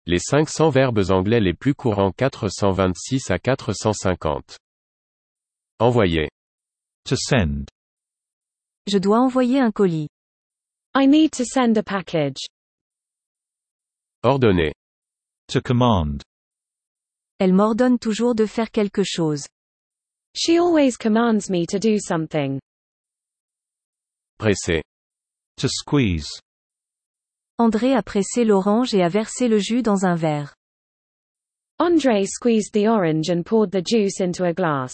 Les 500 verbes anglais les plus courants 426 à 450. Envoyer. To send. Je dois envoyer un colis. I need to send a package. Ordonner. To command. Elle m'ordonne toujours de faire quelque chose. She always commands me to do something. Presser. To squeeze. André a pressé l'orange et a versé le jus dans un verre. André squeezed the orange and poured the juice into a glass.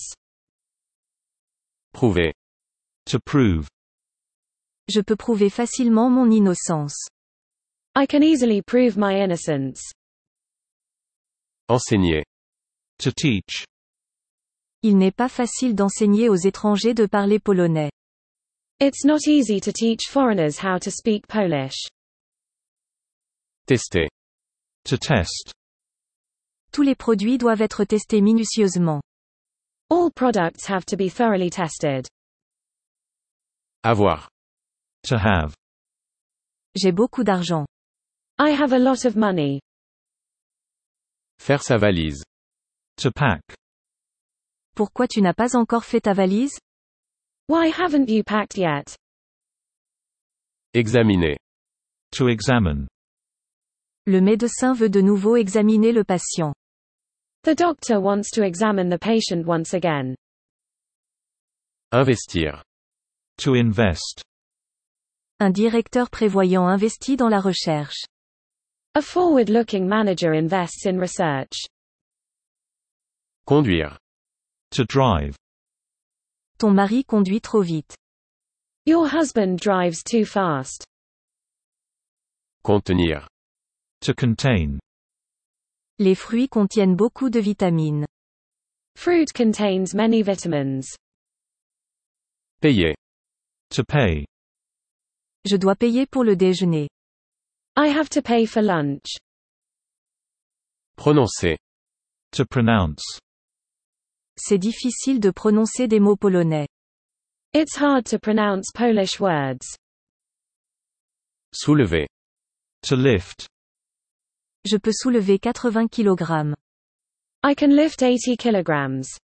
Prouver. To prove. Je peux prouver facilement mon innocence. I can easily prove my innocence. Enseigner. To teach. Il n'est pas facile d'enseigner aux étrangers de parler polonais. It's not easy to teach foreigners how to speak Polish. Tester. To test. Tous les produits doivent être testés minutieusement. All products have to be thoroughly tested. Avoir. To have. J'ai beaucoup d'argent. I have a lot of money. Faire sa valise. To pack. Pourquoi tu n'as pas encore fait ta valise? Why haven't you packed yet? Examiner. To examine. Le médecin veut de nouveau examiner le patient. The doctor wants to examine the patient once again. Investir. To invest. Un directeur prévoyant investit dans la recherche. A forward-looking manager invests in research. Conduire. To drive. Ton mari conduit trop vite. Your husband drives too fast. Contenir. To contain. Les fruits contiennent beaucoup de vitamines. Fruit contains many vitamins. Payer. To pay. Je dois payer pour le déjeuner. I have to pay for lunch. Prononcer. To pronounce. C'est difficile de prononcer des mots polonais. It's hard to pronounce Polish words. Soulever. To lift. Je peux soulever 80 kg. I can lift 80 kilograms.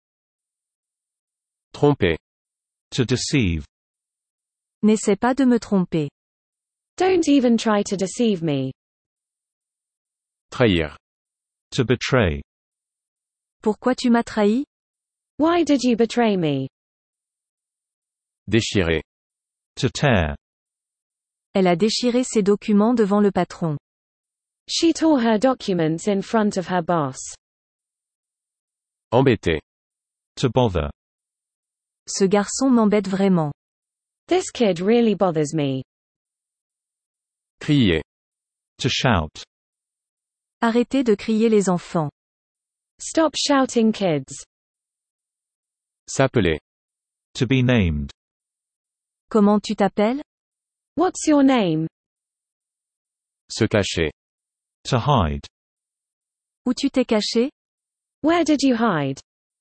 Tromper. To deceive. N'essaie pas de me tromper. Don't even try to deceive me. Trahir. To betray. Pourquoi tu m'as trahi? Why did you betray me? Déchirer. To tear. Elle a déchiré ses documents devant le patron. She tore her documents in front of her boss. Embêter. To bother. Ce garçon m'embête vraiment. This kid really bothers me. Crier. To shout. Arrêtez de crier les enfants. Stop shouting, kids. S'appeler. To be named. Comment tu t'appelles? What's your name? Se cacher. To hide. Où tu t'es caché? Where did you hide?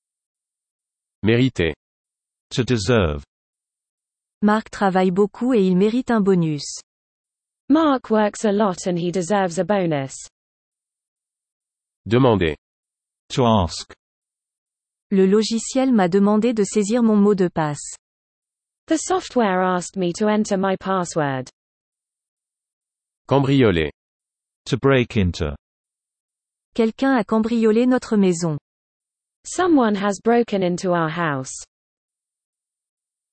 Mériter. To deserve. Marc travaille beaucoup et il mérite un bonus. Mark works a lot and he deserves a bonus. Demander. To ask. Le logiciel m'a demandé de saisir mon mot de passe. The software asked me to enter my password. Cambrioler. To break into. Quelqu'un a cambriolé notre maison. Someone has broken into our house.